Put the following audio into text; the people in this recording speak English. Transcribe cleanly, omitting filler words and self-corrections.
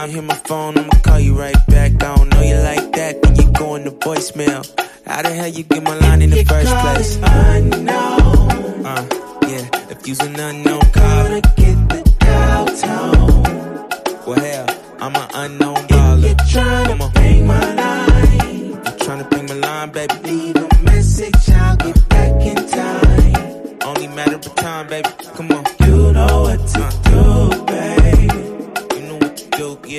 I hear my phone, I'ma call you right back. I don't know you like that, then you go in the voicemail. How the hell you get my line in the first place? Unknown. Yeah, if you's an unknown caller, Get the dial tone. well hell, I'm an unknown baller. You're trying to pay my line. You tryna bring my line, baby? Leave a message, I'll get back in time. Only matter of time, baby. Come